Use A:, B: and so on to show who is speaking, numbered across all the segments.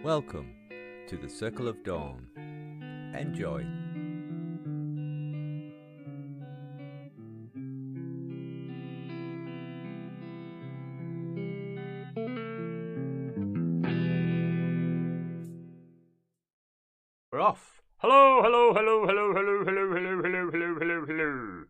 A: Welcome to the Circle of Dawn. Enjoy. We're off.
B: Hello, hello, hello, hello, hello, hello, hello, hello, hello, hello, hello.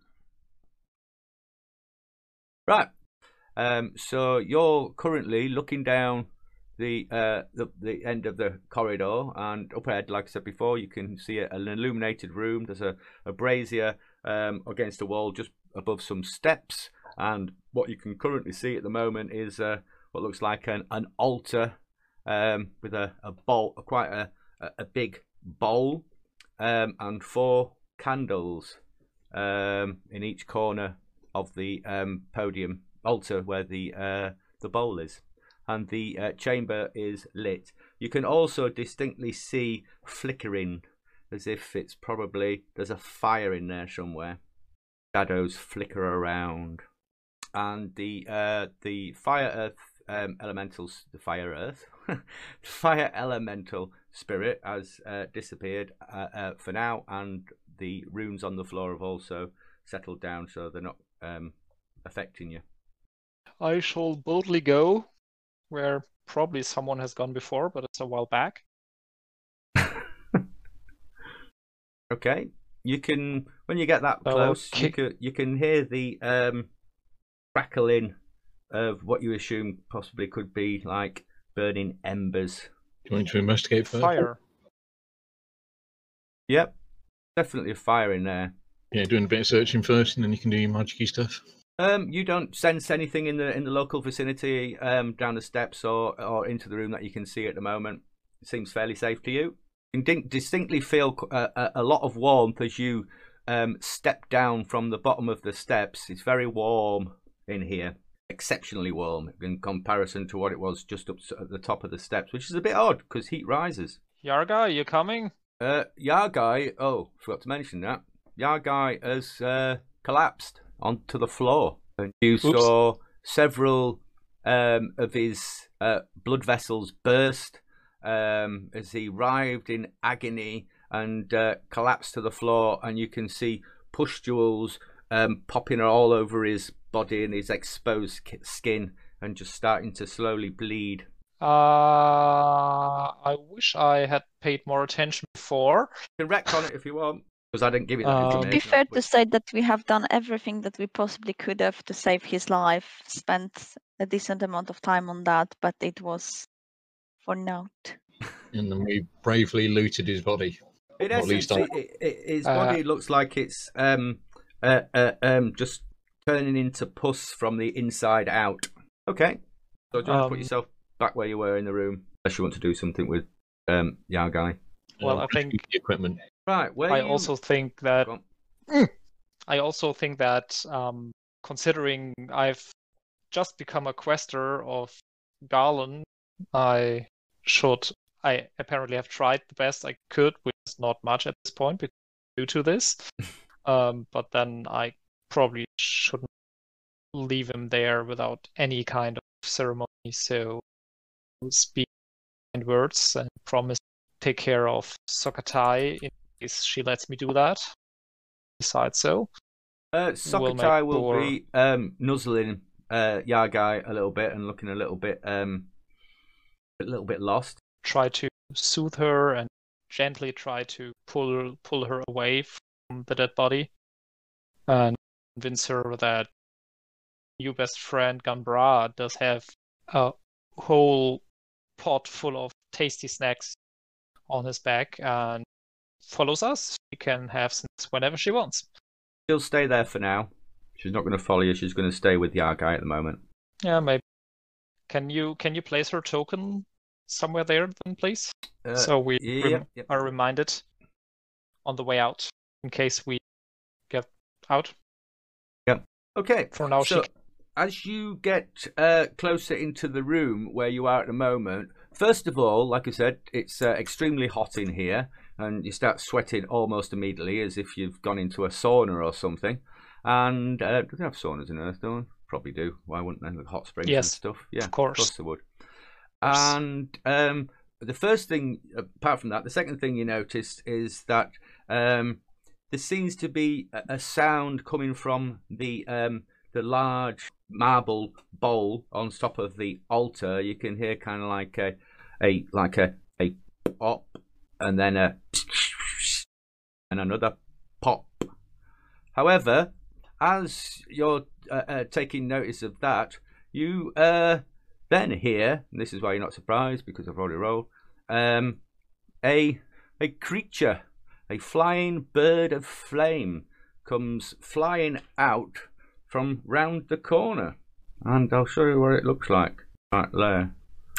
A: Right. So you're currently looking down the end of the corridor, and up ahead, like I said before, you can see an illuminated room. There's a brazier against a wall just above some steps, and what you can currently see at the moment is what looks like an altar with a bowl, quite a big bowl, and 4 candles in each corner of the podium altar where the bowl is, and the chamber is lit. You can also distinctly see flickering, as if it's probably there's a fire in there somewhere. Shadows flicker around, and the fire earth elementals, the fire elemental spirit has disappeared for now, and the runes on the floor have also settled down, so they're not affecting you.
B: I shall boldly go where probably someone has gone before, but it's a while back.
A: Okay, you can, when you get that close, you can hear the crackling of what you assume possibly could be like burning embers.
C: Do you want to investigate first?
B: Fire.
A: Yep, definitely a fire in there.
C: Yeah, doing a bit of searching first, and then you can do your magic-y stuff.
A: You don't sense anything in the local vicinity, down the steps or into the room that you can see at the moment. It seems fairly safe to you. You can distinctly feel a lot of warmth as you step down from the bottom of the steps. It's very warm in here, exceptionally warm in comparison to what it was just up at the top of the steps, which is a bit odd because heat rises.
B: Yarga, are you coming?
A: Yargai, forgot to mention that. Yargai has collapsed onto the floor, and you saw several of his blood vessels burst as he writhed in agony and collapsed to the floor, and you can see pustules popping all over his body and his exposed skin and just starting to slowly bleed.
B: I wish I had paid more attention before.
A: You can wreck on it if you want, because I didn't give you that information.
D: It'd be fair to say that we have done everything that we possibly could have to save his life, spent a decent amount of time on that, but it was for naught.
C: And then we bravely looted his body.
A: In essence, his body looks like it's just turning into pus from the inside out. Okay, so do you want to put yourself back where you were in the room, unless you want to do something with Yargai?
B: Well, I think
C: the equipment.
A: Right.
B: I also think that considering I've just become a quester of Garland, I apparently have tried the best I could, which is not much at this point due to this. But then I probably shouldn't leave him there without any kind of ceremony. So speak kind words and promise to take care of Sokatai in case she lets me do that. Besides,
A: Sokatai will be nuzzling Yargai a little bit and looking a little bit lost.
B: Try to soothe her and gently try to pull her away from the dead body, and convince her that your best friend Gambra does have a whole pot full of tasty snacks on his back and follows us. She can have snacks whenever she wants.
A: She'll stay there for now. She's not going to follow you. She's going to stay with Yargai at the moment.
B: Yeah, maybe. Can you place her token somewhere there then, please? So we are reminded on the way out in case we get out.
A: Yeah. Okay.
B: For now,
A: as you get closer into the room where you are at the moment, first of all, like I said, it's extremely hot in here, and you start sweating almost immediately as if you've gone into a sauna or something. And do they have saunas in Earthdawn? Probably do. Why wouldn't they? With hot springs and stuff. Yeah,
B: of course
A: they would. And the first thing, apart from that, the second thing you noticed is that there seems to be a sound coming from the large marble bowl on top of the altar. You can hear kind of like a pop, and then and another pop. However, as you're taking notice of that, you then hear, and this is why you're not surprised because I've already rolled, a creature, a flying bird of flame, comes flying out from round the corner, and I'll show you what it looks like right there.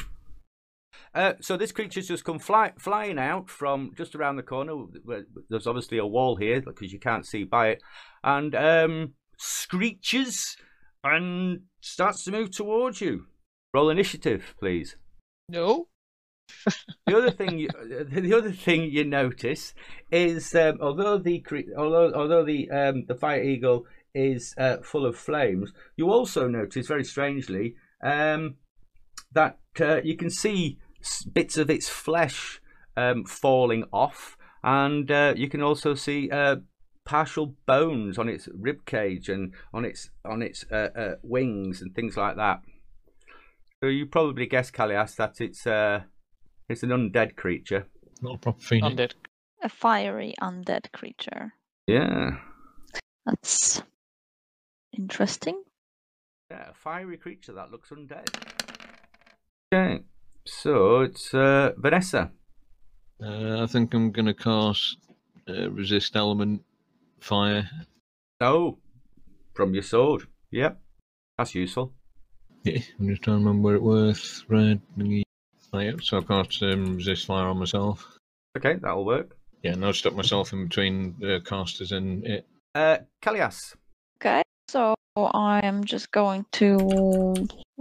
A: So this creature's just come flying out from just around the corner. There's obviously a wall here because you can't see by it, and screeches and starts to move towards you. Roll initiative, please.
B: No.
A: The other thing you notice is although the fire eagle is full of flames, you also notice very strangely that you can see bits of its flesh falling off, and you can also see partial bones on its rib cage and on its wings and things like that. So you probably guess, Callias, that it's an undead creature.
C: Not a proper phoenix.
B: Undead.
D: A fiery undead creature.
A: Yeah.
D: That's interesting.
A: Yeah, a fiery creature that looks undead. Okay, so it's Vanessa.
C: I think I'm going to cast resist element fire.
A: Oh, from your sword. Yep, that's useful.
C: Yeah, I'm just trying to remember where it was. Red. Yep, so I've got resist fire on myself.
A: Okay, that'll work.
C: Yeah, and I'll stuck myself in between the casters and it.
A: Callias.
D: Okay, so I am just going to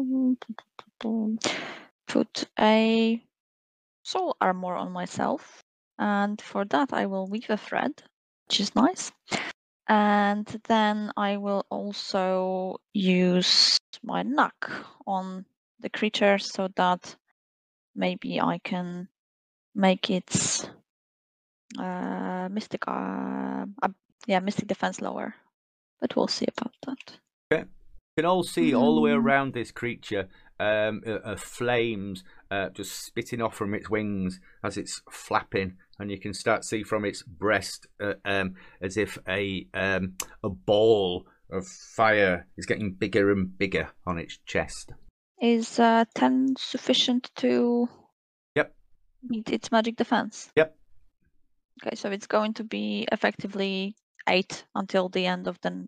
D: put a soul armor on myself, and for that I will weave a thread, which is nice. And then I will also use my knock on the creature so that maybe I can make its mystic defense lower. But we'll see about that.
A: Okay. You can all see all the way around this creature flames just spitting off from its wings as it's flapping, and you can start to see from its breast as if a ball of fire is getting bigger and bigger on its chest.
D: Is 10 sufficient to meet its magic defense?
A: Yep.
D: Okay, so it's going to be effectively 8 until the end of the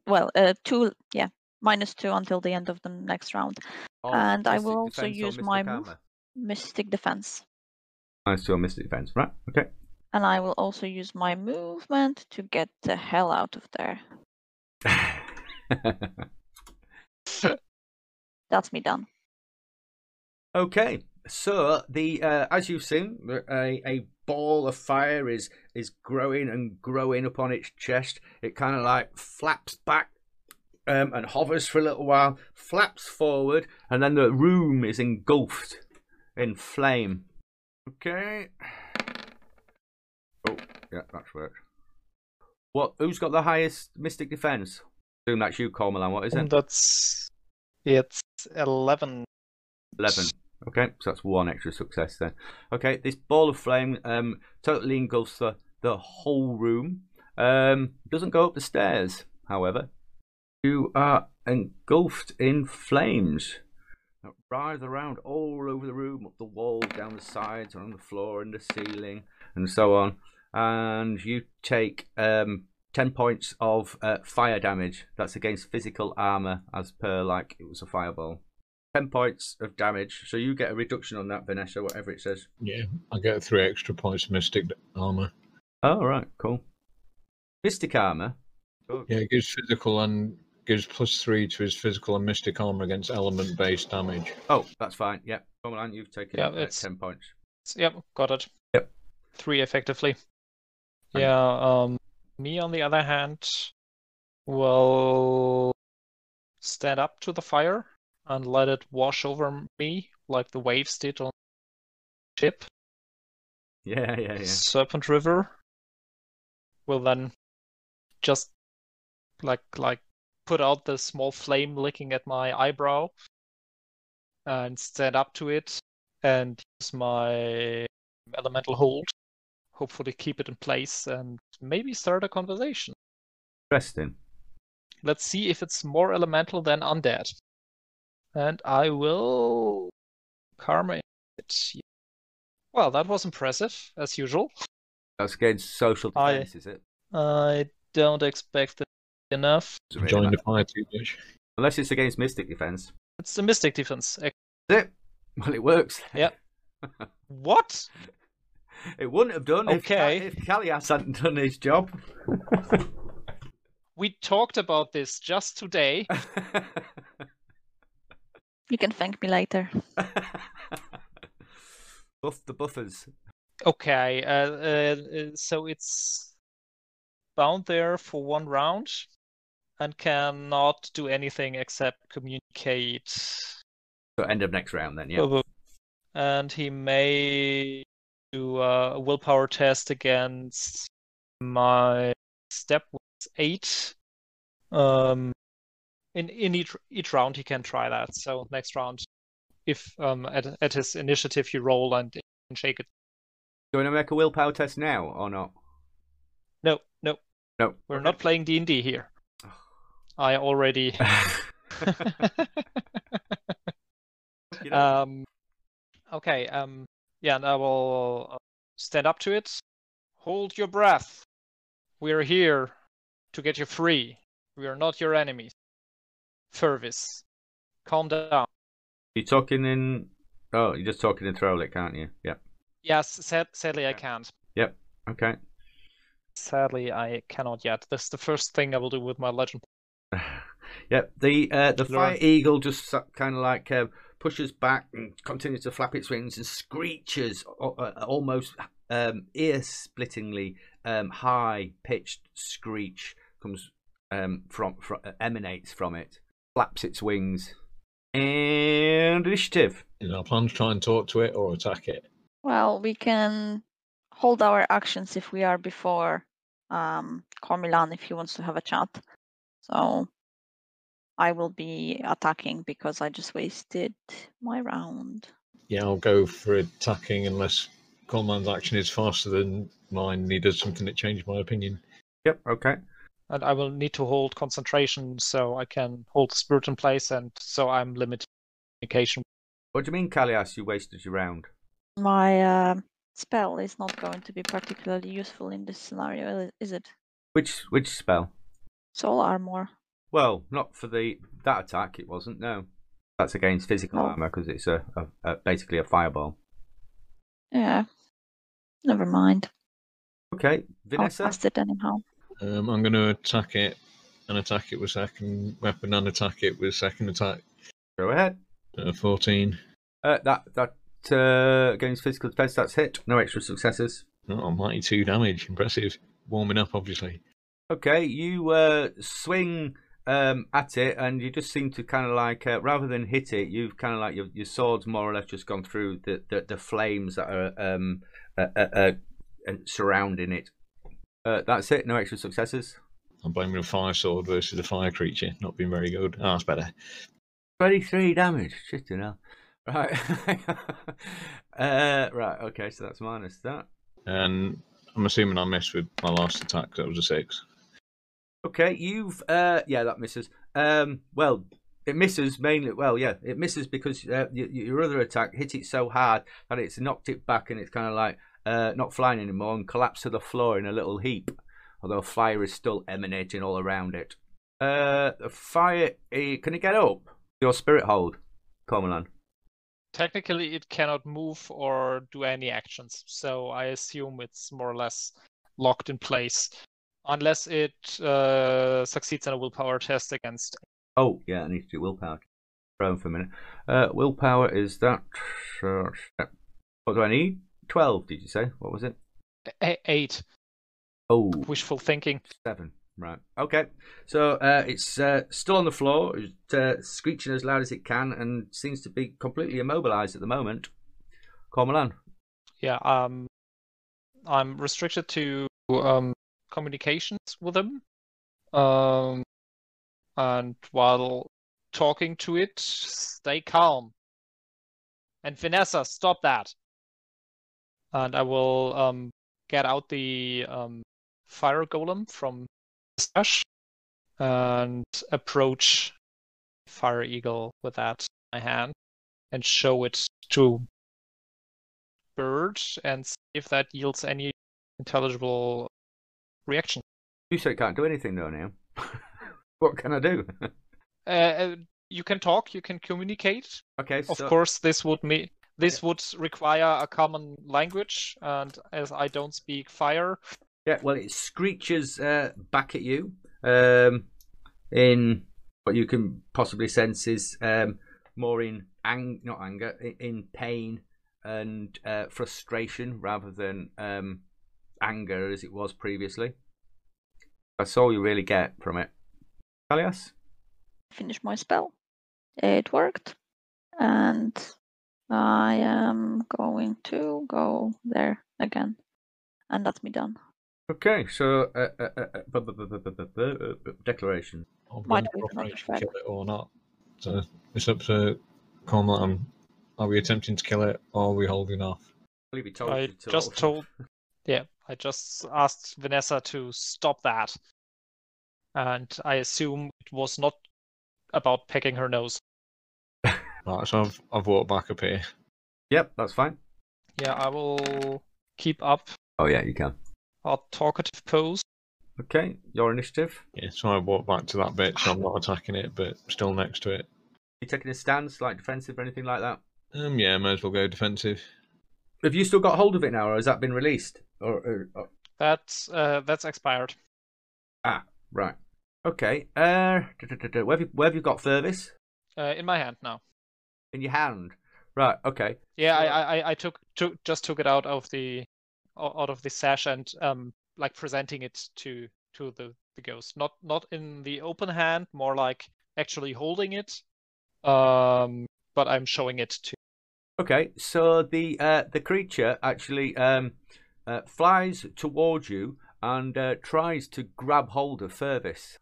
D: -2 until the end of the next round. And I will also use my mystic defense.
A: -2 mystic defense, right? Okay.
D: And I will also use my movement to get the hell out of there. That's me done.
A: Okay, so the as you've seen, a ball of fire is growing and growing upon its chest. It kind of like flaps back and hovers for a little while, flaps forward, and then the room is engulfed in flame. Okay. Oh, yeah, that's worked. Who's got the highest mystic defense? I assume that's you, Cormoran. What is it?
B: It's 11.
A: 11. Okay, so that's 1 extra success then. Okay, this ball of flame totally engulfs the whole room. Doesn't go up the stairs, however. You are engulfed in flames that rise around all over the room, up the walls, down the sides, on the floor, and the ceiling, and so on. And you take 10 points of fire damage. That's against physical armor, as per like it was a fireball. 10 points of damage, so you get a reduction on that, Vanessa, whatever it says.
C: Yeah, I get 3 extra points of mystic armor.
A: Oh, right, cool. Mystic armor? Oh.
C: Yeah, it gives physical and gives +3 to his physical and mystic armor against element-based damage.
A: Oh, that's fine, yep. Cormoran, you've taken 10 points.
B: Yep, got it.
A: Yep.
B: 3 effectively.
A: Fine.
B: Yeah, me on the other hand will stand up to the fire and let it wash over me like the waves did on the ship.
A: Yeah.
B: Serpent River will then just like put out the small flame licking at my eyebrow and stand up to it and use my elemental hold. Hopefully keep it in place and maybe start a conversation.
A: Interesting.
B: Let's see if it's more elemental than undead. And I will karma it. Well, that was impressive, as usual.
A: That's against social defense, is it?
B: I don't expect it enough.
A: Doesn't really
C: Join the
A: matter.
C: fire too much.
A: Unless it's against mystic defense.
B: It's the mystic defense.
A: Is it? Well, it works.
B: Yep. What?
A: It wouldn't have done
B: Okay.
A: if Callias hadn't done his job.
B: We talked about this just today.
D: You can thank me later.
A: Buff the buffers.
B: Okay, so it's bound there for 1 round and cannot do anything except communicate.
A: So end of next round then, yeah.
B: And he may do a willpower test against my step with 8. In each round he can try that. So next round, if at his initiative you roll and shake it.
A: Do you want to make a willpower test now or not?
B: No.
A: No.
B: We're not playing D&D here. I already. Okay. Yeah, and I will stand up to it. Hold your breath. We're here to get you free. We are not your enemies. Fervis, calm down.
A: You're talking in. Oh, you're just talking in Throlic, aren't you? Yep.
B: Yes, sadly I can't.
A: Yep. Okay.
B: Sadly, I cannot yet. This is the first thing I will do with my legend.
A: Yep. The fire eagle just kind of like pushes back and continues to flap its wings and screeches almost ear-splittingly high-pitched screech comes emanates from it, flaps its wings, and initiative.
C: Is our plan to try and talk to it or attack it?
D: Well, we can hold our actions if we are before Cormilan if he wants to have a chat. So I will be attacking because I just wasted my round.
C: Yeah, I'll go for attacking unless Corman's action is faster than mine and he does something that changes my opinion.
A: Yep, okay.
B: And I will need to hold concentration so I can hold the spirit in place, and so I'm limited communication.
A: What do you mean, Callias, you wasted your round?
D: My spell is not going to be particularly useful in this scenario, is it?
A: Which spell?
D: Soul armor.
A: Well, not for that attack, it wasn't, no. That's against physical
D: Oh.
A: armor because it's basically a fireball.
D: Yeah. Never mind.
A: Okay,
D: I'll
A: Vanessa?
D: cast it anyhow.
C: I'm going to attack it and attack it with second weapon and attack it with second attack.
A: Go ahead.
C: 14.
A: That against physical defense, that's hit. No extra successes.
C: Oh, mighty 2 damage. Impressive. Warming up, obviously.
A: Okay, you swing at it, and you just seem to kind of like, rather than hit it, you've kind of like your sword's more or less just gone through the flames that are surrounding it. That's it. No extra successes.
C: I'm blaming a fire sword versus a fire creature. Not being very good. Ah, that's better.
A: 23 damage. Shit, you know. Right. Right. Okay, so that's minus that.
C: And I'm assuming I missed with my last attack. That was a 6.
A: Okay, you've yeah, that misses. Well, it misses mainly. Well, yeah, it misses because your other attack hit it so hard that it's knocked it back, and it's kind of like not flying anymore and collapsed to the floor in a little heap. Although fire is still emanating all around it. The fire. Can it get up? Your spirit hold, Cormoran.
B: Technically, it cannot move or do any actions, so I assume it's more or less locked in place. Unless it succeeds in a willpower test against.
A: Oh, yeah, I need to do willpower. Prone for a minute. Willpower is that. What do I need? 12, did you say? What was it?
B: 8.
A: Oh,
B: Wishful thinking.
A: 7. Right. Okay. So it's still on the floor, screeching as loud as it can, and seems to be completely immobilized at the moment. Cormoran.
B: Yeah. I'm restricted to communications with him. And while talking to it, stay calm. And Vanessa, stop that. And I will get out the fire golem from the stash and approach Fire Eagle with that in my hand and show it to Bird and see if that yields any intelligible reaction.
A: You say can't do anything though now. What can I do?
B: You can talk, you can communicate.
A: Okay,
B: Of
A: so
B: course, this would require a common language, and as I don't speak fire,
A: yeah, well, it screeches back at you in what you can possibly sense is more in not anger, in pain and frustration rather than anger as it was previously. That's all you really get from it. Kalias?
D: Finish my spell. It worked. And I am going to go there again. And that's me done.
A: Okay, so declaration.
D: Why
C: I'm
D: don't we do another
C: to
D: shred?
C: kill it or not. So it's up to Cormac. Are we attempting to kill it or are we holding off?
A: I believe he told
B: I
A: you to
B: just
A: hold.
B: I just asked Vanessa to stop that. And I assume it was not about pecking her nose.
C: Right, so I've walked back up here.
A: Yep, that's fine.
B: Yeah, I will keep up
A: Oh yeah, you can.
B: our talkative pose.
A: Okay, your initiative.
C: Yeah, so I walk back to that bit, so I'm not attacking it, but still next to it.
A: You taking a stance, like defensive or anything like that?
C: Yeah, may as well go defensive.
A: Have you still got hold of it now, or has that been released? Or...
B: That's expired.
A: Ah, right. Okay. Where have you got Fervis?
B: In my hand now.
A: In your hand. Right. Okay.
B: Yeah,
A: So-
B: I took it out of the sash and like presenting it to the ghost. Not in the open hand, more like actually holding it. But I'm showing it to.
A: Okay. So the creature actually flies towards you and tries to grab hold of Fervis.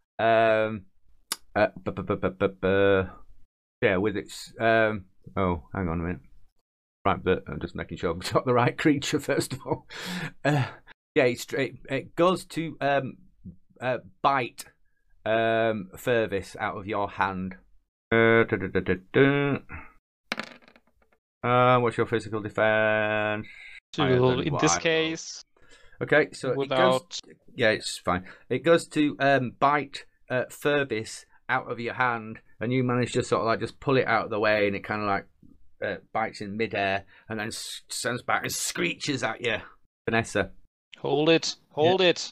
A: Yeah, with its oh, hang on a minute. Right, but I'm just making sure I've got the right creature first of all. Yeah, it goes to bite Fervis out of your hand. What's your physical defense? Higher
B: To,
A: than
B: in
A: what
B: this
A: I rolled.
B: case,
A: Okay, so
B: without.
A: it goes. Yeah, it's fine. It goes to bite Fervis out of your hand, and you manage to sort of like just pull it out of the way, and it kind of like bites in midair, and then sends back and screeches at you, Vanessa.
B: Hold it. Hold it.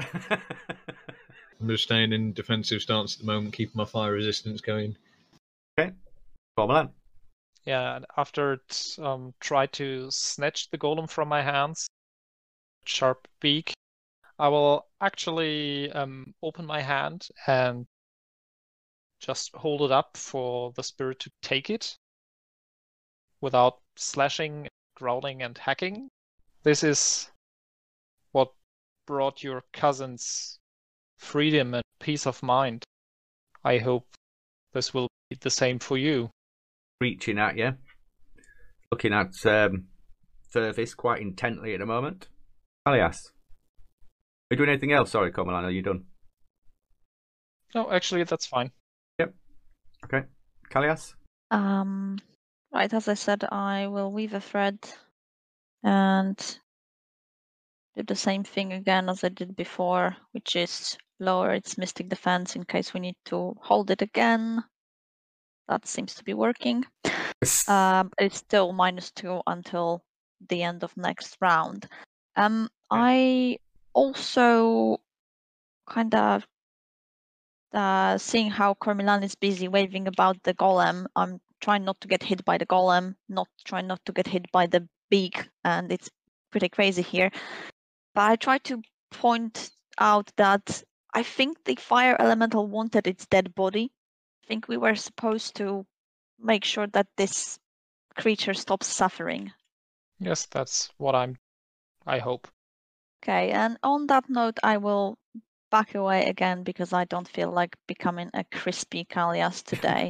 C: I'm just staying in defensive stance at the moment, keeping my fire resistance going.
A: Okay, Cormoran.
B: Yeah, and after it tried to snatch the golem from my hands, sharp beak, I will actually open my hand and just hold it up for the spirit to take it without slashing, growling, and hacking. This is what brought your cousins freedom and peace of mind. I hope this will be the same for you.
A: Reaching at you, looking at Fervis quite intently at the moment. Alias, are you doing anything else? Sorry, Cormoran, are you done?
B: No, actually, that's fine.
A: Yep. Okay. Kalias?
D: Right, as I said, I will weave a thread and do the same thing again as I did before, which is lower its mystic defense in case we need to hold it again. That seems to be working. It's still -2 until the end of next round. I also kind of seeing how Cormilan is busy waving about the golem. I'm trying not to get hit by the golem, trying not to get hit by the beak, and it's pretty crazy here. But I try to point out that I think the fire elemental wanted its dead body. I think we were supposed to make sure that this creature stops suffering.
B: Yes, that's what I hope.
D: Okay, and on that note, I will back away again because I don't feel like becoming a crispy Kalias today.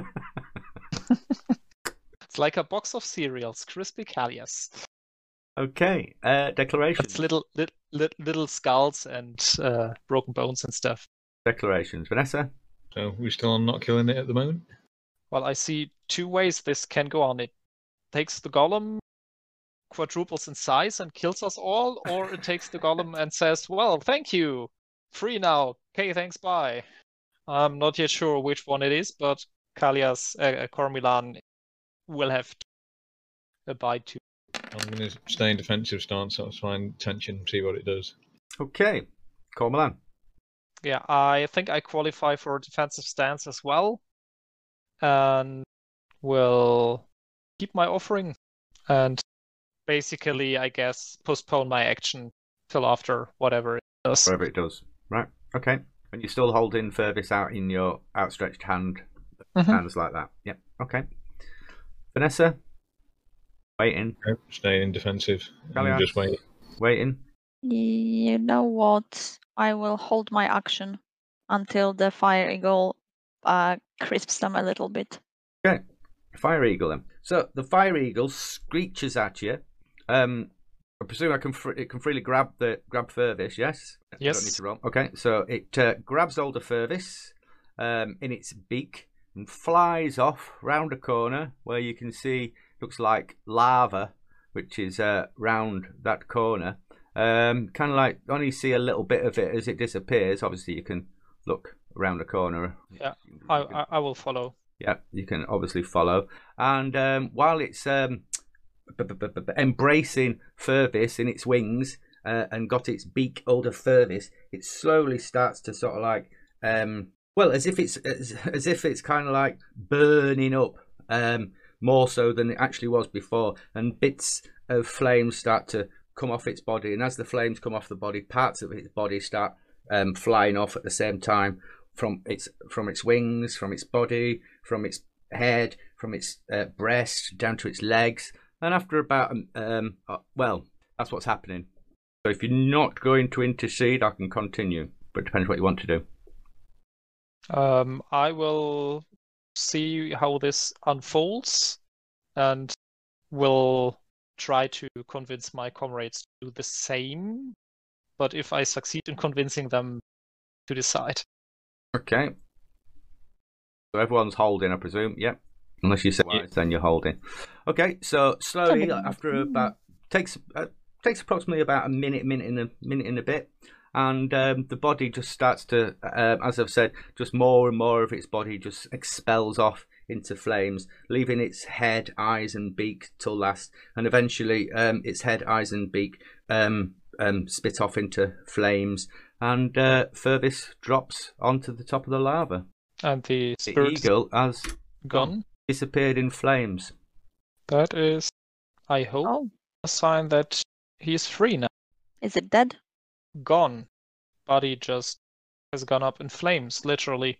B: It's like a box of cereals, crispy Kalias.
A: Okay, declarations.
B: It's little skulls and broken bones and stuff.
A: Declarations. Vanessa?
C: So we're still on not killing it at the moment.
B: Well, I see two ways this can go on. It takes the golem, quadruples in size and kills us all, or it takes the golem and says, well, thank you, free now, okay, thanks, bye. I'm not yet sure which one it is, but Kalias, Cormilan will have to abide to.
C: I'm going to stay in defensive stance. I'll find tension, see what it does.
A: Okay, Cormoran.
B: Yeah, I think I qualify for a defensive stance as well, and will keep my offering, and basically, I guess, postpone my action till after whatever it does.
A: Whatever it does. Right, okay. And you're still holding Fervis out in your outstretched hand, hands like that. Yep, okay. Vanessa? Waiting.
C: Yep, stay in defensive.
A: Kalias?
C: Just wait.
A: Waiting.
D: You know what? I will hold my action until the Fire Eagle crisps them a little bit.
A: Okay, Fire Eagle then. So the Fire Eagle screeches at you. I presume it can freely grab Fervis, yes?
B: Yes.
A: I don't need to roll. Okay, so it grabs hold of Fervis in its beak and flies off round a corner where you can see, looks like lava, which is round that corner. Kind of like only see a little bit of it as it disappears. Obviously, you can look around the corner.
B: Yeah, I will follow.
A: Yeah, you can obviously follow. And while it's embracing Fervis in its wings and got its beak hold of Fervis, it slowly starts to sort of like, well, as if it's kind of like burning up more so than it actually was before, and bits of flames start to come off its body, and as the flames come off the body, parts of its body start flying off at the same time from its wings, from its body, from its head, from its breast down to its legs. And after about well, that's what's happening. So if you're not going to intercede, I can continue, but it depends what you want to do.
B: I will see how this unfolds and will try to convince my comrades to do the same, but if I succeed in convincing them to decide.
A: Okay. So everyone's holding, I presume. Yep. Unless you say otherwise, then you're holding. Okay. So slowly, after about takes approximately about a minute and a bit, and the body just starts to, as I've said, just more and more of its body just expels off into flames, leaving its head, eyes, and beak till last, and eventually its head, eyes, and beak spit off into flames, and Fervis drops onto the top of the lava.
B: And the
A: The eagle has
B: gone.
A: Disappeared in flames.
B: That is, I hope,
D: Oh,
B: a sign that he's free now.
D: is it dead?
B: Gone. Body just has gone up in flames, literally.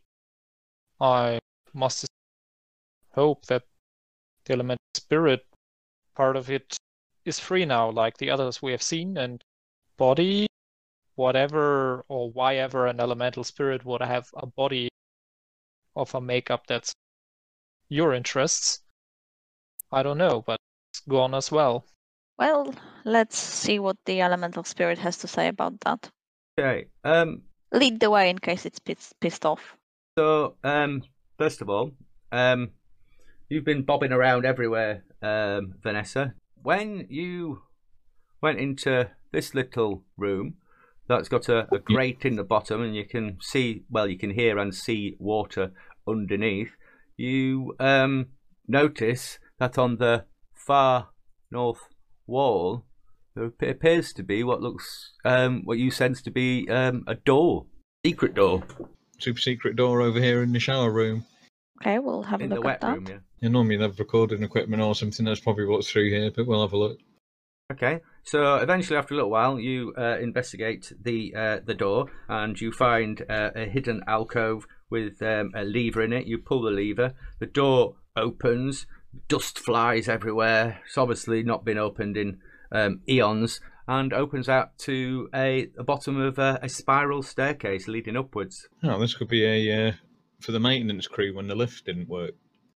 B: I must hope that the elemental spirit part of it is free now, like the others we have seen, and body, whatever or why ever an elemental spirit would have a body of a makeup that's your interests, I don't know, but it's gone as well.
D: Well, let's see what the elemental spirit has to say about that.
A: Okay.
D: Lead the way in case it's pissed off.
A: So, first of all, you've been bobbing around everywhere, Vanessa. When you went into this little room that's got a grate in the bottom, and you can see, well, you can hear and see water underneath, you notice that on the far north wall there appears to be what looks, what you sense to be a door, secret door.
C: Super secret door over here in the shower room.
D: Okay, we'll have a
A: In the
D: look
A: wet
D: at that.
A: room, yeah.
C: Yeah, normally they have recording equipment or something. That's probably what's through here, but we'll have a look.
A: Okay, so eventually, after a little while, you investigate the door, and you find a hidden alcove with a lever in it. You pull the lever, the door opens, dust flies everywhere. It's obviously not been opened in eons, and opens out to the bottom of a spiral staircase leading upwards.
C: Oh, this could be a for the maintenance crew when the lift didn't work.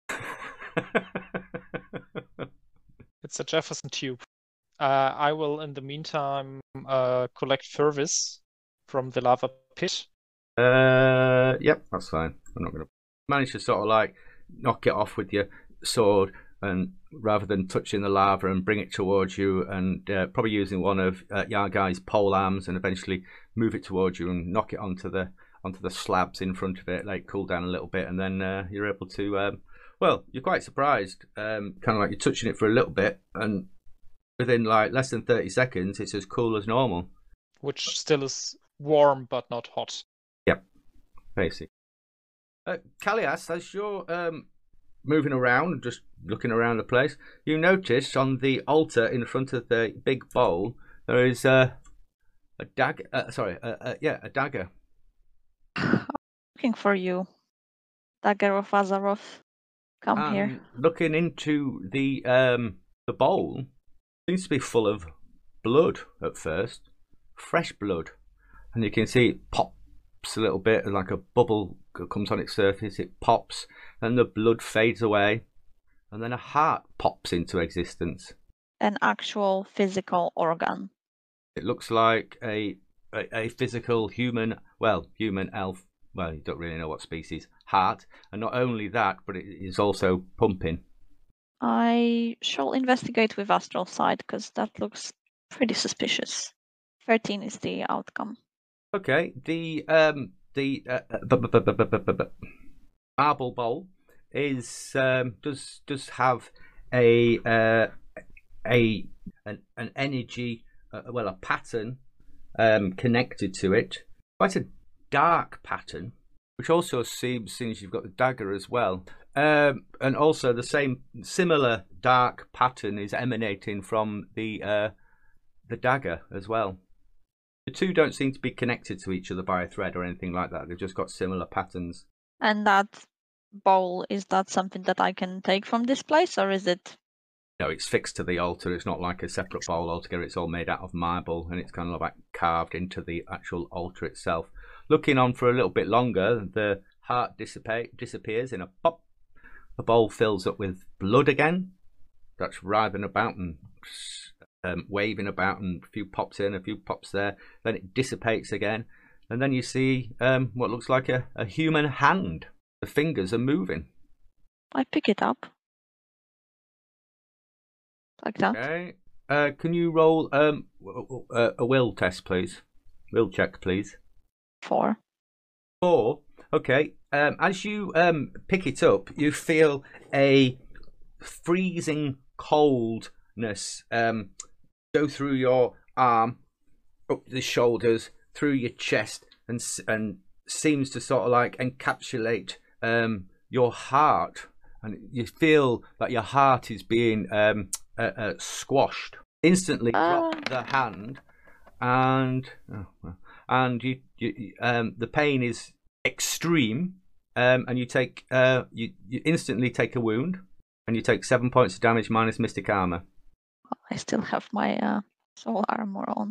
B: It's a Jefferson tube. I will, in the meantime, collect Fervis from the lava pit.
A: Yep, that's fine. I'm not going to manage to sort of like knock it off with your sword, and rather than touching the lava and bring it towards you, and probably using one of Yargai's pole arms and eventually move it towards you and knock it onto the slabs in front of it, like cool down a little bit, and then you're able to. Well, you're quite surprised. Kind of like you're touching it for a little bit, and within like less than 30 seconds, it's as cool as normal.
B: Which still is warm but not hot.
A: Yep, basically. Callias, as you're moving around and just looking around the place, you notice on the altar in front of the big bowl there is a dagger. A dagger.
D: Looking for you, Dagger of Azaroth. Come here.
A: Looking into the bowl, seems to be full of blood at first, fresh blood, and you can see it pops a little bit, like a bubble comes on its surface. It pops, and the blood fades away, and then a heart pops into existence.
D: An actual physical organ.
A: It looks like a physical human elf. Well, you don't really know what species. Heart, and not only that, but it is also pumping.
D: I shall investigate with Astral Sight because that looks pretty suspicious. 13 is the outcome.
A: Okay, the marble bowl is does have an energy, a pattern connected to it. Quite a dark pattern, which also seems you've got the dagger as well. And also the similar dark pattern is emanating from the dagger as well. The two don't seem to be connected to each other by a thread or anything like that. They've just got similar patterns.
D: And that bowl, is that something that I can take from this place, or is it?
A: No, it's fixed to the altar. It's not like a separate bowl altogether. It's all made out of marble, and it's kind of like carved into the actual altar itself. Looking on for a little bit longer, the heart disappears in a pop. The bowl fills up with blood again. That's writhing about and waving about, and a few pops in, a few pops there. Then it dissipates again, and then you see what looks like a human hand. The fingers are moving.
D: I pick it up. Like that.
A: Okay. Can you roll a will test, please? Will check, please.
D: 4.
A: 4. Okay. As you pick it up, you feel a freezing coldness go through your arm, up the shoulders, through your chest, and seems to sort of like encapsulate your heart, and you feel that your heart is being squashed. Instantly, drop the hand, and you the pain is extreme, and you take you instantly take a wound, and you take 7 points of damage minus Mystic Armor.
D: I still have my soul armor on.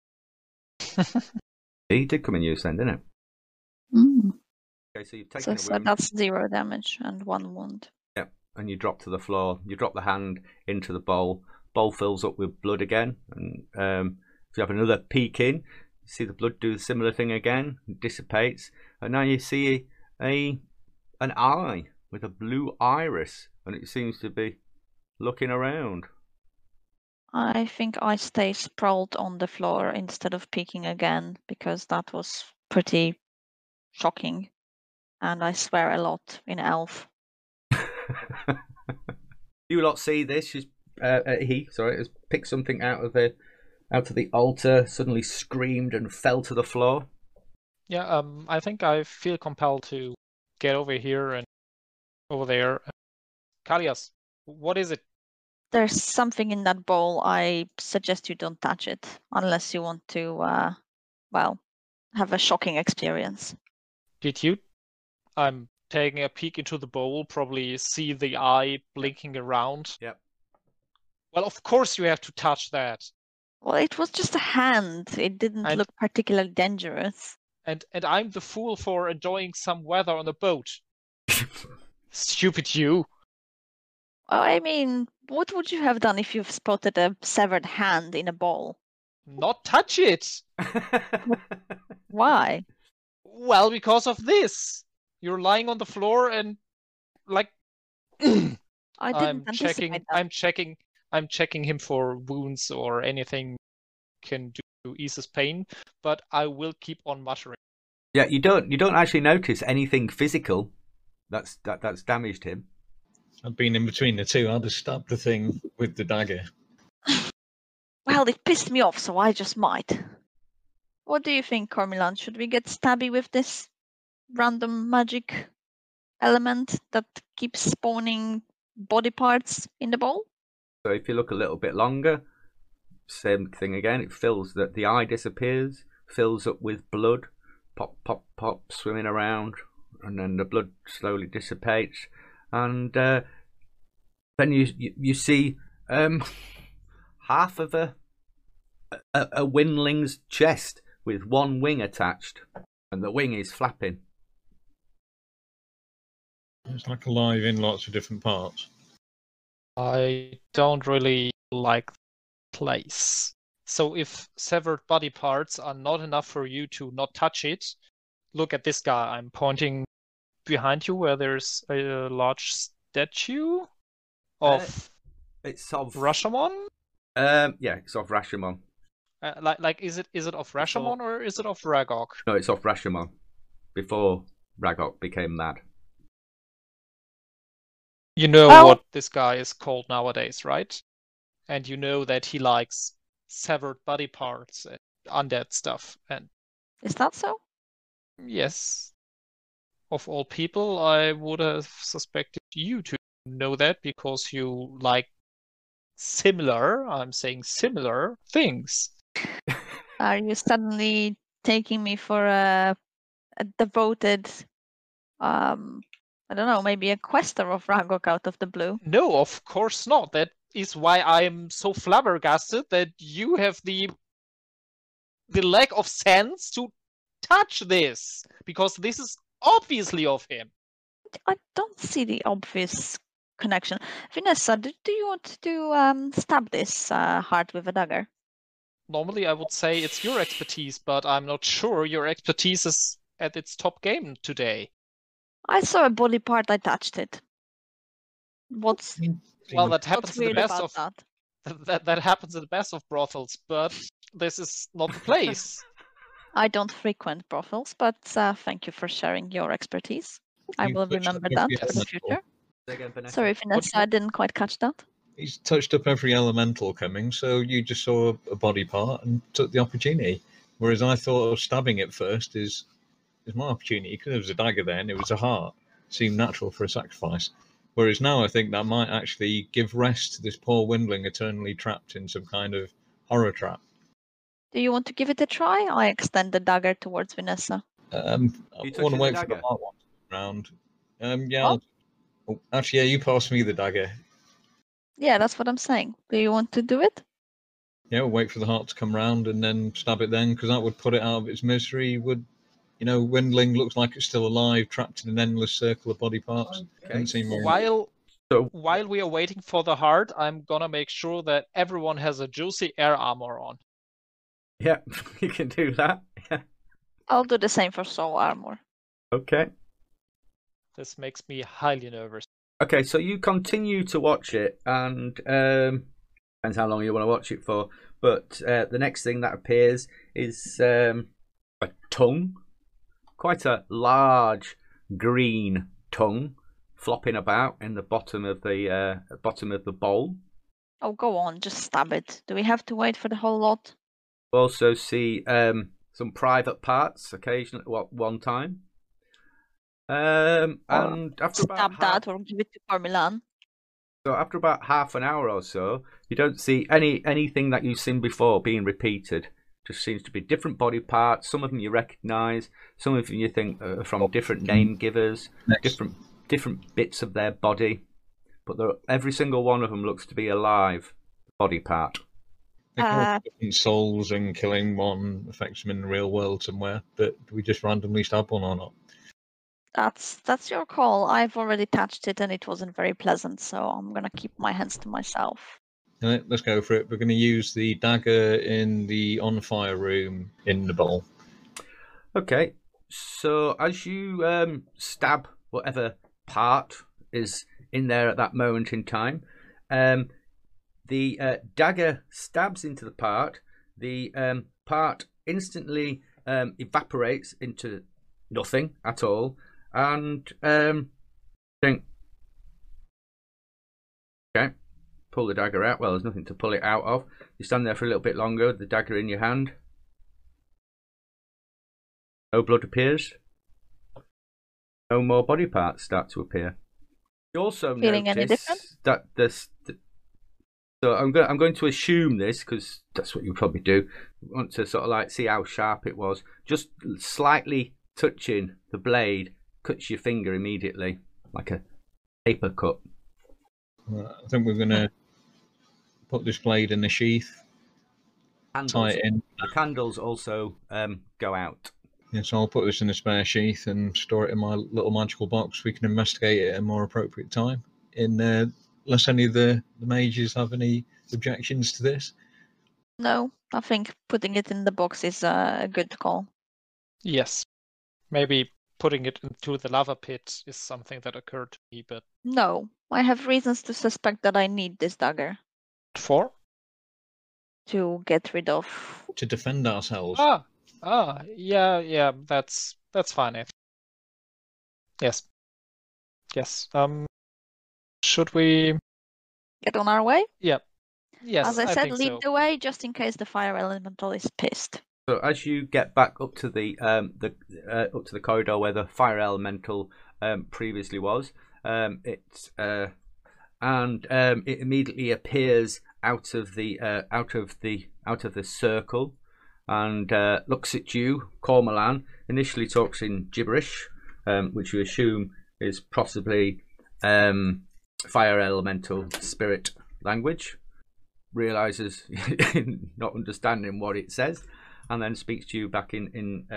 A: He did come in use then, didn't it?
D: Mm.
A: Okay, so you've taken
D: So
A: a wound.
D: that's 0 damage and 1 wound.
A: Yeah, and you drop to the floor. You drop the hand into the bowl. Bowl fills up with blood again, and if you have another peek in, you see the blood do the similar thing again. It dissipates, and now you see an eye with a blue iris, and it seems to be looking around.
D: I think I stay sprawled on the floor instead of peeking again, because that was pretty shocking, and I swear a lot in elf.
A: You lot see this? He has picked something out of the altar, suddenly screamed and fell to the floor.
B: Yeah, I think I feel compelled to get over here and over there. Callias, what is it?
D: There's something in that bowl. I suggest you don't touch it unless you want to, have a shocking experience.
B: Did you? I'm taking a peek into the bowl, probably see the eye blinking around.
A: Yep.
B: Well, of course you have to touch that.
D: Well, it was just a hand. It didn't
B: And-
D: look particularly dangerous.
B: And I'm the fool for enjoying some weather on a boat. Stupid you.
D: Well, I mean, what would you have done if you've spotted a severed hand in a bowl?
B: Not touch it.
D: Why?
B: Well, because of this. You're lying on the floor and like
D: I
B: I'm
D: didn't
B: checking
D: anticipate that.
B: I'm checking him for wounds or anything can do to ease his pain, but I will keep on muttering.
A: Yeah, you don't actually notice anything physical that's damaged him.
C: I've been in between the two. I'd have stabbed the thing with the dagger.
D: Well, it pissed me off, so I just might. What do you think, Cormilan? Should we get stabby with this random magic element that keeps spawning body parts in the bowl?
A: So if you look a little bit longer, same thing again. It fills the eye disappears, fills up with blood, pop, pop, pop, swimming around, and then the blood slowly dissipates, and then you see half of a windling's chest with one wing attached, and the wing is flapping.
C: It's like alive in lots of different parts.
B: I don't really like the place. So if severed body parts are not enough for you to not touch it, look at this guy. I'm pointing behind you where there's a large statue of
A: It's of
B: Rashomon.
A: yeah, it's of Rashomon.
B: Like is it of Rashomon or is it of Ragok?
A: No, it's of Rashomon. Before Ragok became mad.
B: You know
D: Oh.
B: what this guy is called nowadays, right? And you know that he likes severed body parts and undead stuff. And
D: Is that so?
B: yes, of all people, I would have suspected you to know that because you like similar, I'm saying similar things.
D: Are you suddenly taking me for a devoted, I don't know, maybe a quester of Ragok out of the blue?
B: No, of course not. That is why I'm so flabbergasted that you have the lack of sense to touch this, because this is obviously of him.
D: I don't see the obvious connection. Vanessa, do you want to stab this heart with a dagger?
B: Normally, I would say it's your expertise, but I'm not sure your expertise is at its top game today.
D: I saw a body part, I touched it. What's
B: Well, that happens in the
D: weird
B: best
D: about
B: of
D: that?
B: that happens in the best of brothels, but this is not the place.
D: I don't frequent brothels, but thank you for sharing your expertise. I
C: You
D: will
C: touched
D: remember
C: every
D: that for the
C: elemental.
D: future.
A: Say again, Vanessa.
D: Sorry, Vanessa, I didn't quite catch that.
C: He's touched up every elemental coming, so you just saw a body part and took the opportunity. Whereas I thought of stabbing it first is my opportunity, because there was a dagger there and it was a heart. Seemed natural for a sacrifice. Whereas now I think that might actually give rest to this poor windling eternally trapped in some kind of horror trap.
D: Do you want to give it a try? I extend the dagger towards Vanessa.
C: I
A: You
C: want
A: touching
C: to
A: the
C: wait for the
A: dagger?
C: heart one round. Yeah.
D: What?
C: Actually, yeah, you pass me the dagger.
D: Yeah, that's what I'm saying. Do you want to do it?
C: Yeah, we'll wait for the heart to come round and then stab it then, because that would put it out of its misery. Would, Windling looks like it's still alive, trapped in an endless circle of body parts.
A: Okay.
C: Doesn't seem very...
B: While we are waiting for the heart, I'm gonna make sure that everyone has a juicy air armor on.
A: Yeah, you can do that. Yeah.
D: I'll do the same for soul armor.
A: Okay.
B: This makes me highly nervous.
A: Okay, so you continue to watch it, and depends how long you want to watch it for. But the next thing that appears is a tongue, quite a large green tongue, flopping about in the bottom of the bowl.
D: Oh, go on, just stab it. Do we have to wait for the whole lot?
A: You also see some private parts occasionally, one time. And after
D: Stab that or give it to Cormilan.
A: So after about half an hour or so, you don't see anything that you've seen before being repeated. Just seems to be different body parts. Some of them you recognise. Some of them you think are from different name givers.
C: Next.
A: Different bits of their body. But every single one of them looks to be a live body part.
C: They can all be different souls, and killing one affects them in the real world somewhere. But do we just randomly stab one or not?
D: That's your call. I've already touched it and it wasn't very pleasant, so I'm gonna keep my hands to myself.
C: Let's go for it. We're going to use the dagger in the on fire room in the bowl.
A: Okay, so as you stab whatever part is in there at that moment in time, the dagger stabs into the part. The part instantly evaporates into nothing at all, and think, okay, pull the dagger out. Well, there's nothing to pull it out of. You stand there for a little bit longer with the dagger in your hand. No blood appears. No more body parts start to appear. You also
D: Feeling any different?
A: That this. So I'm going to assume this, because that's what you probably do. You want to sort of like see how sharp it was. Just slightly touching the blade cuts your finger immediately, like a paper cut.
C: I think we're going to put this blade in the sheath, tie it in.
A: The candles also go out.
C: Yeah, so I'll put this in a spare sheath and store it in my little magical box. We can investigate it at a more appropriate time. Unless any of the mages have any objections to this.
D: No, I think putting it in the box is a good call.
B: Yes. Maybe putting it into the lava pit is something that occurred to me, but...
D: No, I have reasons to suspect that I need this dagger.
B: For?
D: To get rid of...
C: To defend ourselves.
B: Yeah, that's fine. Yes. Should we
D: get on our way?
B: Yeah. Yes.
D: As I said, lead
B: so.
D: the way just in case the fire elemental is pissed.
A: So as you get back up to the corridor where the fire elemental previously was, it immediately appears out of the circle and looks at you. Cormoran initially talks in gibberish, which you assume is possibly fire elemental spirit language. Realizes not understanding what it says, and then speaks to you back in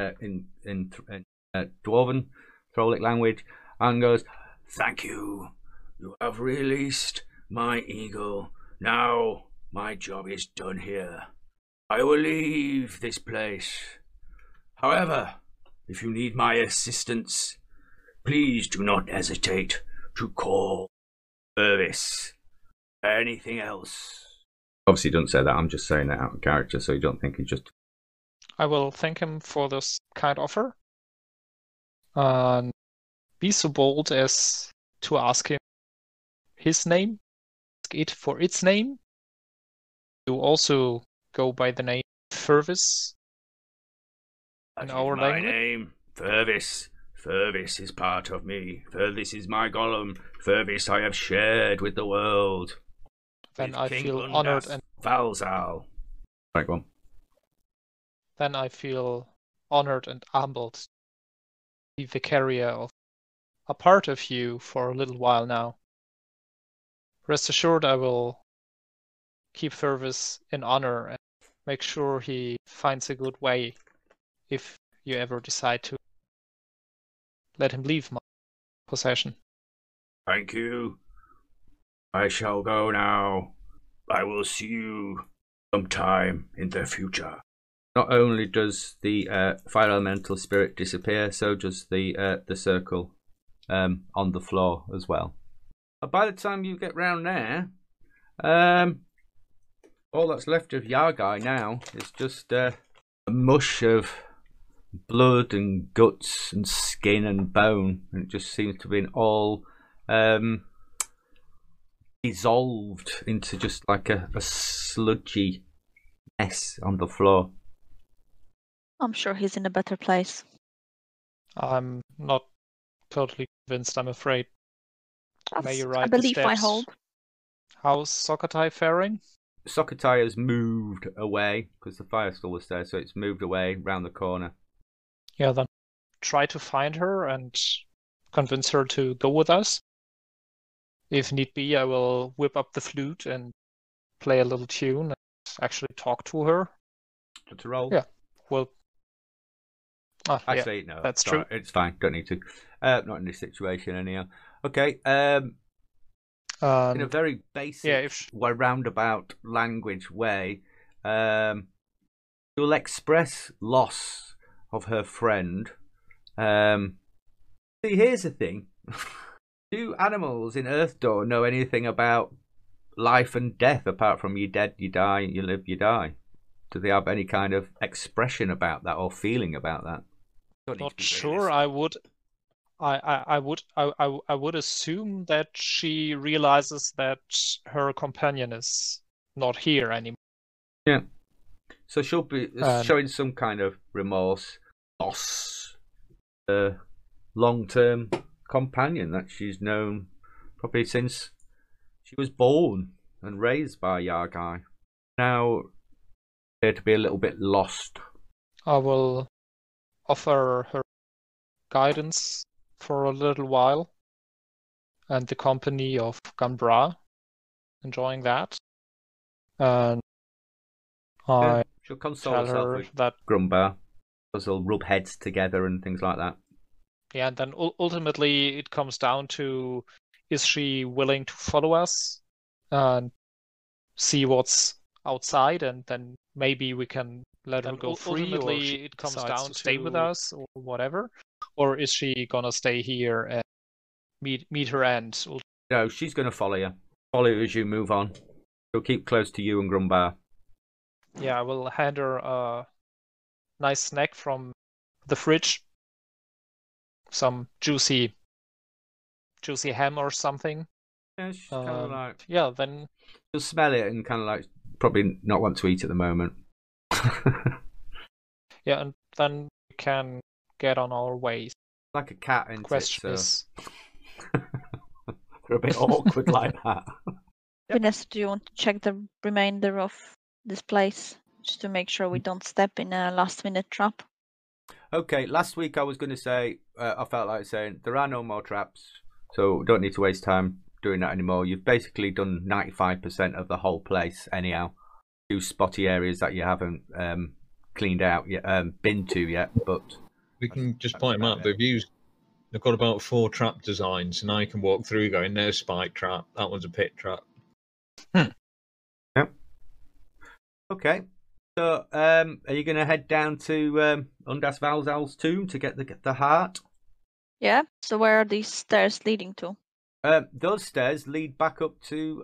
A: Dwarven Throlic language, and goes, "Thank you. You have released my eagle. Now my job is done here. I will leave this place. However, if you need my assistance, please do not hesitate to call service. Anything else?" Obviously, he doesn't say that. I'm just saying that out of character, so you don't think he just...
B: I will thank him for this kind offer. And be so bold as to ask him his name. Ask it for its name. You also go by the name Fervis in our language.
A: My name, Fervis. Fervis is part of me. Fervis is my golem. Fervis I have shared with the world.
B: Then I feel honored and
A: Valzal. Right, go on.
B: Then I feel honored and humbled to be the carrier of a part of you for a little while now. Rest assured, I will keep Fervis in honor and make sure he finds a good way if you ever decide to let him leave my possession.
A: Thank you. I shall go now. I will see you sometime in the future. Not only does the fire elemental spirit disappear, so does the circle on the floor as well. But by the time you get round there, all that's left of Yargai now is just a mush of blood and guts and skin and bone, and it just seems to have been all dissolved into just like a sludgy mess on the floor.
D: I'm sure he's in a better place.
B: I'm not totally convinced, I'm afraid. May you ride
D: I believe
B: the
D: I
B: steps.
D: hold.
B: How's Sokotai faring?
A: Sokotai has moved away because the fire still was there, so it's moved away round the corner.
B: Yeah, then try to find her and convince her to go with us. If need be, I will whip up the flute and play a little tune and actually talk to her.
A: To roll?
B: Yeah. Well,
A: Actually, no.
B: that's
A: sorry,
B: true.
A: It's fine. Don't need to. Not in this situation, anyhow. Okay. In a very basic, roundabout language way, you'll express loss of her friend. See, here's the thing. Do animals in Earthdawn know anything about life and death apart from you dead, you die, you live, you die? Do they have any kind of expression about that or feeling about that?
B: Not sure. I would assume that she realizes that her companion is not here anymore.
A: Yeah. So she'll be showing some kind of remorse, loss, long-term companion that she's known probably since she was born and raised by Yargai. Now, appear to be a little bit lost.
B: I will offer her guidance for a little while, and the company of Gunbra, enjoying that. And
A: she'll console
B: tell
A: herself
B: her
A: with
B: that
A: Grumbar. They'll rub heads together and things like that.
B: Yeah, and then ultimately it comes down to, is she willing to follow us and see what's outside, and then maybe we can let her go free, or it comes down to stay with us or whatever, or is she gonna stay here and meet her end?
A: No, she's gonna follow you. Follow you as you move on. She'll keep close to you and Grumbar.
B: Yeah, I will hand her a nice snack from the fridge. Some juicy ham or something.
A: Yeah, she's kind of like...
B: Yeah, then...
A: You'll smell it and kind of like probably not want to eat at the moment.
B: Yeah, and then we can get on our way.
A: Like a cat, isn't
B: Question
A: it?
B: is...
A: They're a bit awkward like that.
D: Vanessa, do you want to check the remainder of this place? Just to make sure we don't step in a last-minute trap.
A: Okay, last week I was going to say, I felt like saying, there are no more traps, so don't need to waste time doing that anymore. You've basically done 95% of the whole place anyhow. Few spotty areas that you haven't cleaned out yet, been to yet, but...
C: We can just point them out. They've got about 4 trap designs, and I can walk through going, there's a spike trap, that one's a pit trap.
A: Yep. Okay. So, are you going to head down to Undas Valzal's tomb to get the heart?
D: Yeah. So where are these stairs leading to?
A: Those stairs lead back up to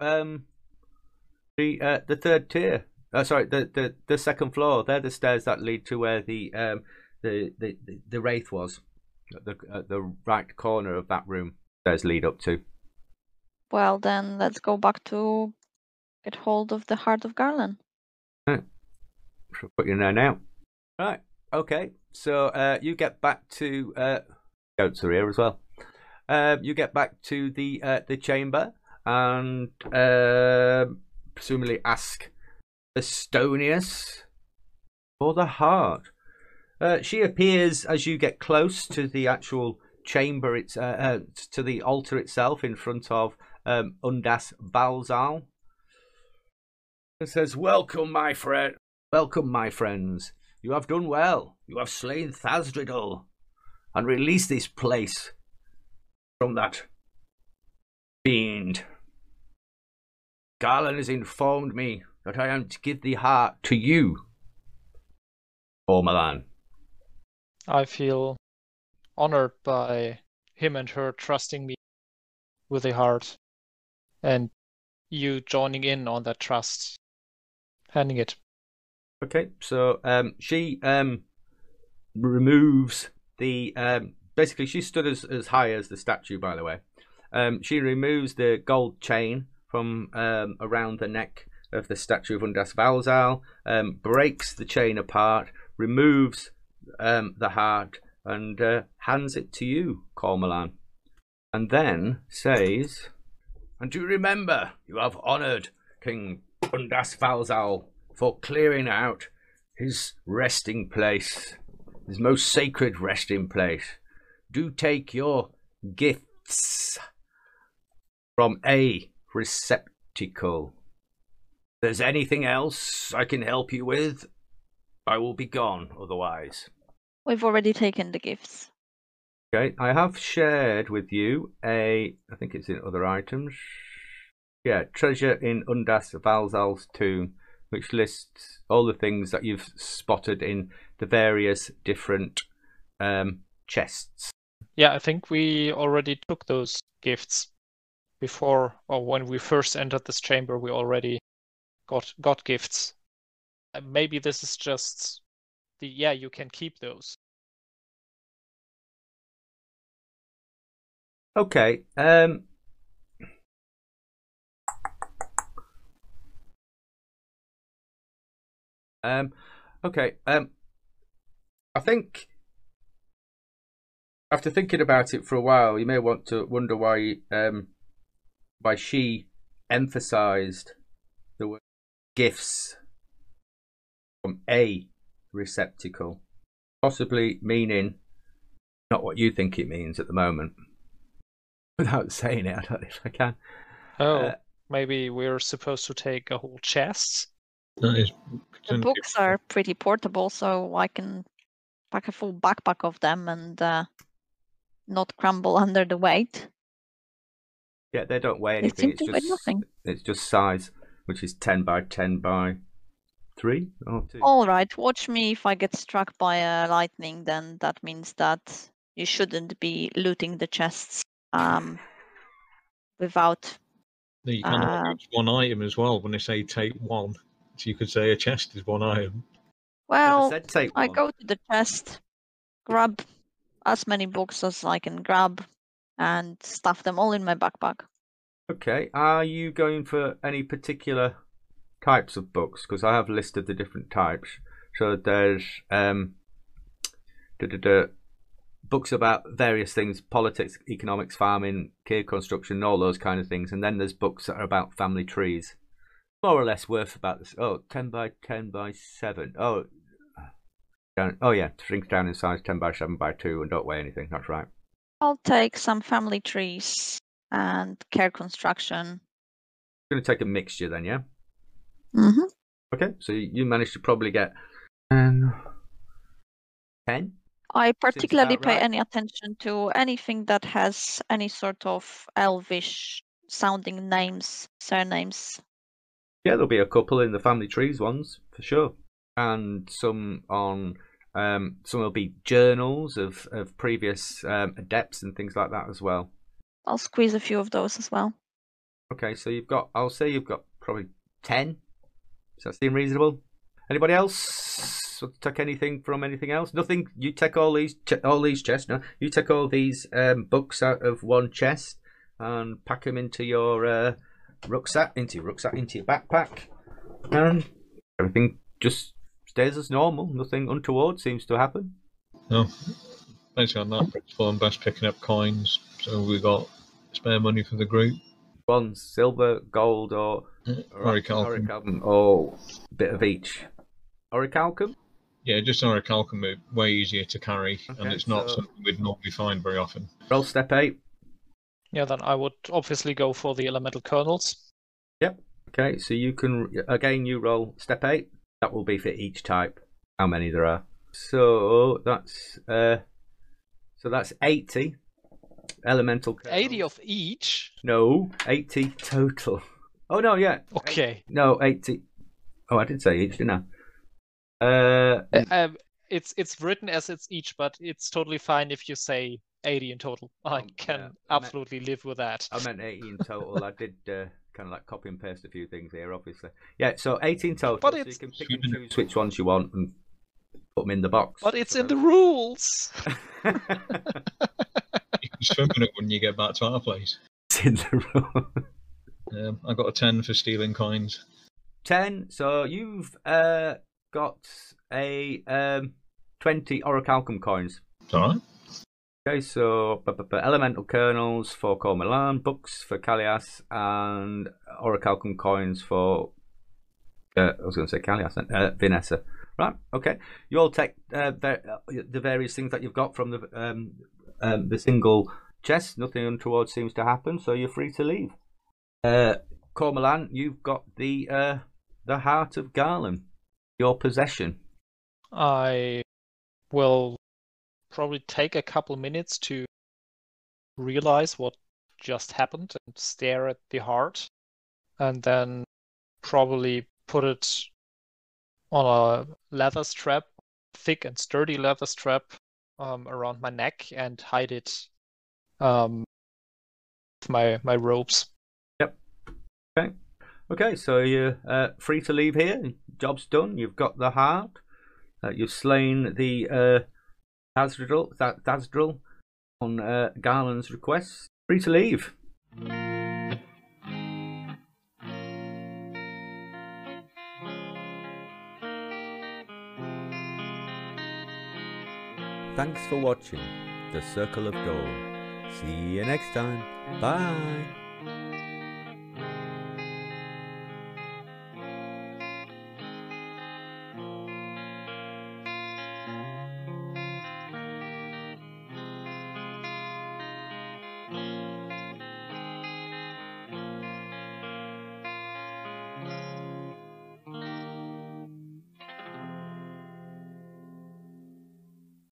A: the third tier. Sorry, the second floor. They're the stairs that lead to where the wraith was. At the right corner of that room. Stairs lead up to.
D: Well, then let's go back to get hold of the heart of Garland.
A: Right. Should put you in there now. Right. Okay. So you get back to goats are here as well. You get back to the chamber and presumably ask Estonius for the heart. She appears as you get close to the actual chamber. It's to the altar itself in front of Undas Valzal. It says, "Welcome, my friend. Welcome, my friends. You have done well. You have slain Thasdridal and released this place from that fiend. Garland has informed me that I am to give the heart to you, Ormalan.
B: I feel honored by him and her trusting me with the heart, and you joining in on that trust, handing it."
A: Okay, so she removes the basically she stood as high as the statue, by the way. She removes the gold chain from around the neck of the statue of Undas Valzal, breaks the chain apart, removes the heart, and hands it to you, Cormoran, and then says, "And do remember, you have honoured King Undas Valzal for clearing out his resting place, his most sacred resting place. Do take your gifts from a receptacle. there's anything else I can help you with, I will be gone otherwise.
D: We've already taken the gifts.
A: Okay, I have shared with you I think it's in other items. Yeah, treasure in Undas Valzal's tomb, which lists all the things that you've spotted in the various different chests.
B: Yeah, I think we already took those gifts before, or when we first entered this chamber, we already got gifts. Maybe this is just you can keep those.
A: Okay. Okay. I think after thinking about it for a while, you may want to wonder why she emphasized the word gifts from a receptacle, possibly meaning not what you think it means at the moment. Without saying it, I don't know if I can.
B: Oh, maybe we're supposed to take a whole chest.
C: That is
D: The books are pretty portable, so I can pack a full backpack of them and not crumble under the weight.
A: Yeah, they don't weigh
D: They
A: anything.
D: seem to weigh nothing.
A: It's just size, which is 10 by 10 by 3 or 2.
D: All right, watch me. If I get struck by a lightning, then that means that you shouldn't be looting the chests without.
C: You can use one item as well when they say take one. So you could say a chest is one item.
D: Well,
A: said take
D: I
A: one.
D: go to the chest, grab as many books as I can grab, and stuff them all in my backpack.
A: Okay, are you going for any particular types of books? Because I have listed the different types. So there's books about various things: politics, economics, farming, cave construction, all those kind of things. And then there's books that are about family trees, more or less worth about this. 10 by 10 by 7. Yeah, shrink down in size, 10 by 7 by 2, and don't weigh anything. That's right.
D: I'll take some family trees and care construction.
A: Going to take a mixture then, yeah?
D: Mm-hmm.
A: Okay, so you managed to probably get 10.
D: I particularly pay
A: right.
D: any attention to anything that has any sort of elvish sounding names, surnames.
A: Yeah, there'll be a couple in the family trees ones for sure, and some on some will be journals of previous adepts and things like that as well.
D: I'll squeeze a few of those as well.
A: Okay, so I'll say you've got probably 10. Does that seem reasonable? Anybody else take anything from anything else? Nothing. You take all these chests. No, you take all these books out of one chest and pack them into your rucksack, into your backpack, and everything just stays as normal. Nothing untoward seems to happen.
C: No, basically on that principle, I'm best picking up coins. So we got spare money for the group.
A: Bronze, silver, gold, or
C: Orichalcum.
A: or a bit of each. Orichalcum?
C: Yeah, just orichalcum is way easier to carry, and
A: Okay,
C: it's not
A: so-
C: something we'd normally find very often.
A: Roll step 8.
B: Yeah, then I would obviously go for the elemental kernels.
A: Yep. Okay, so you can again you roll step 8. That will be for each type. How many there are? So that's 80 elemental kernels.
B: 80 of each.
A: No, 80 total. Oh no, yeah.
B: Okay.
A: No, 80. Oh, I did say each, didn't I?
B: It's written as it's each, but it's totally fine if you say 80 in total. I can
A: yeah,
B: absolutely live with that.
A: I meant 80 in total. I did kind of like copy and paste a few things here, obviously. Yeah, so 18 total.
B: But
A: so
B: it's-
A: you can pick and choose which ones you want and put them in the box.
B: But it's in the rules.
C: You can swim in it when you get back to our place.
A: It's in the room.
C: I got a 10 for stealing coins.
A: 10. So you've got a 20 orichalcum coins.
C: It's alright.
A: Okay, so elemental kernels for Cormoran, books for Callias, and orichalcum coins for I was going to say Callias, Vanessa. Right. Okay. You all take the various things that you've got from the single chest. Nothing untoward seems to happen, so you're free to leave. Cormoran, you've got the the heart of Garland, your possession.
B: I will probably take a couple minutes to realize what just happened and stare at the heart, and then probably put it on a leather strap, thick and sturdy leather strap, around my neck, and hide it with my robes.
A: Yep. Okay, so you're free to leave here. Job's done. You've got the heart. You've slain the Thasdril on Garland's request. Free to leave.
E: Thanks for watching The Circle of Dawn. See you next time. Bye.